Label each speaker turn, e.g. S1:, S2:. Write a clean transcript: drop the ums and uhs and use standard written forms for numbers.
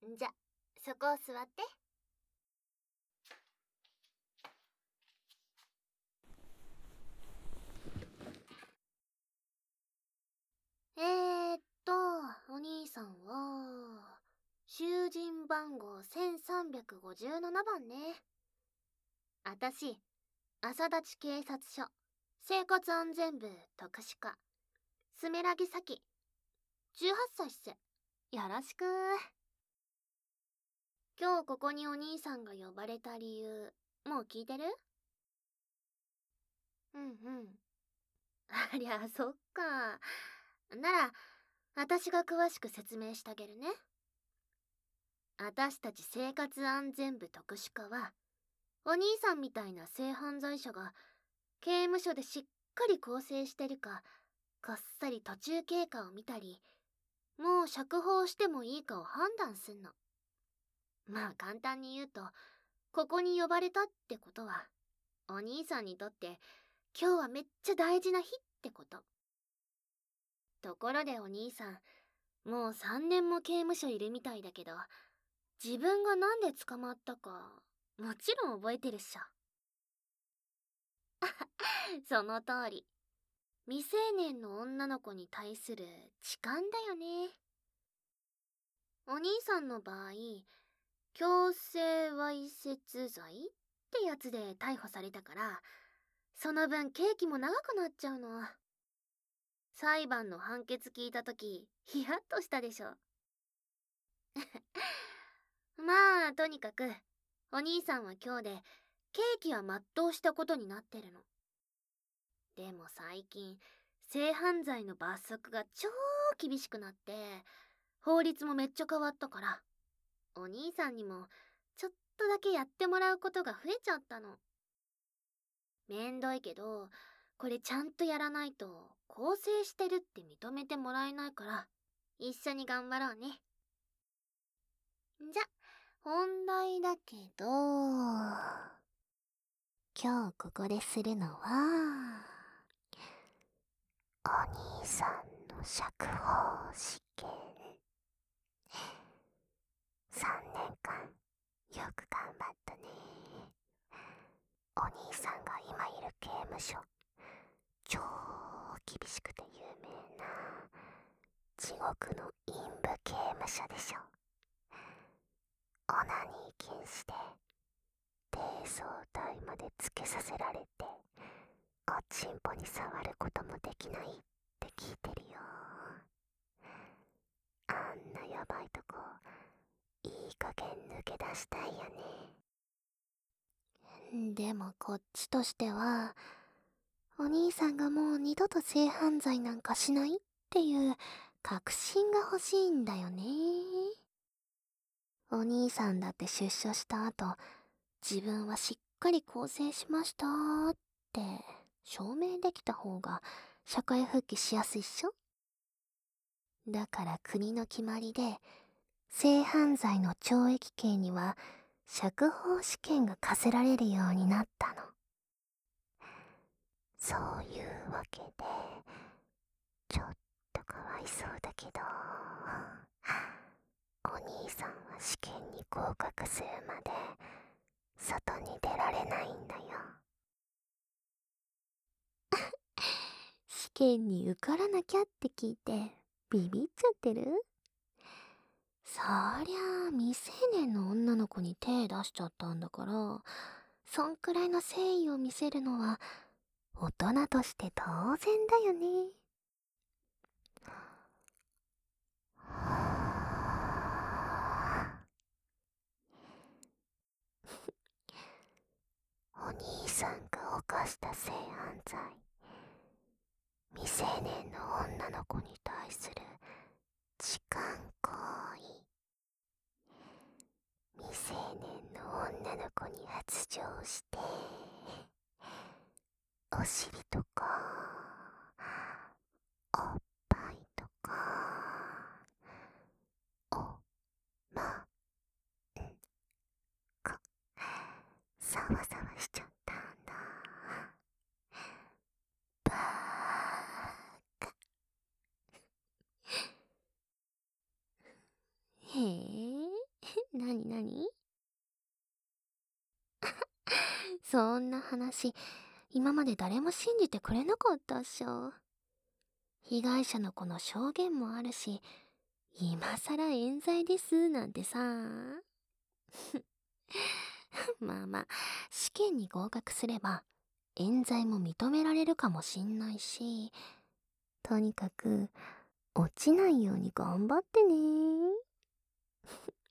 S1: じゃ、そこを座って。お兄さんは、囚人番号1357番ね。あたし、朝立警察署、生活安全部特殊課、スメラギサキ、18歳っす。よろしく。今日ここにお兄さんが呼ばれた理由、もう聞いてる？うんうん。ありゃ、そっか。なら、私が詳しく説明してあげるね。私たち生活安全部特殊課は、お兄さんみたいな性犯罪者が刑務所でしっかり更生してるか、こっそり途中経過を見たり、もう釈放してもいいかを判断すんの。まあ簡単に言うと、ここに呼ばれたってことは、お兄さんにとって今日はめっちゃ大事な日ってこと。ところでお兄さん、もう3年も刑務所いるみたいだけど、自分がなんで捕まったか、もちろん覚えてるっしょ。その通り。未成年の女の子に対する痴漢だよね。お兄さんの場合、強制わいせつ罪ってやつで逮捕されたから、その分刑期も長くなっちゃうの。裁判の判決聞いたとき、ヒヤッとしたでしょ。まあ、とにかく、お兄さんは今日で、刑期は全うしたことになってるの。でも最近、性犯罪の罰則が超厳しくなって、法律もめっちゃ変わったから、お兄さんにもちょっとだけやってもらうことが増えちゃったの。めんどいけど、これちゃんとやらないと更生してるって認めてもらえないから、一緒に頑張ろうね。じゃ、本題だけど、今日ここでするのは、お兄さんの釈放試験。3年間、よく頑張ったね。お兄さんが今いる刑務所、超厳しくて有名な地獄の陰部刑務所でしょ。オナニー禁止で低層体までつけさせられて、おちんぽに触ることもできないって聞いてるよ。あんなやばいとこ、いい加減抜け出したいよね。でもこっちとしては、お兄さんがもう二度と性犯罪なんかしないっていう確信が欲しいんだよね。お兄さんだって出所した後、自分はしっかり更生しましたって証明できた方が社会復帰しやすいっしょ。だから国の決まりで、性犯罪の懲役刑には釈放試験が課せられるようになったの。そういうわけで、ちょっとかわいそうだけど、お兄さんは試験に合格するまで外に出られないんだよ。試験に受からなきゃって聞いてビビっちゃってる？そりゃあ未成年の女の子に手出しちゃったんだから、そんくらいの誠意を見せるのは大人として当然だよね。お兄さんが犯した性犯罪、未成年の女の子に対する痴漢行為、未成年の女の子に発情してお尻とかおっぱいとかおまんこさわさわしちゃったんだ。バーカ。へえ、 なになに？そんな話、今まで誰も信じてくれなかったっしょ。被害者の子の証言もあるし、今さら冤罪ですなんてさ。まあまあ、試験に合格すれば、冤罪も認められるかもしんないし、とにかく、落ちないように頑張ってね。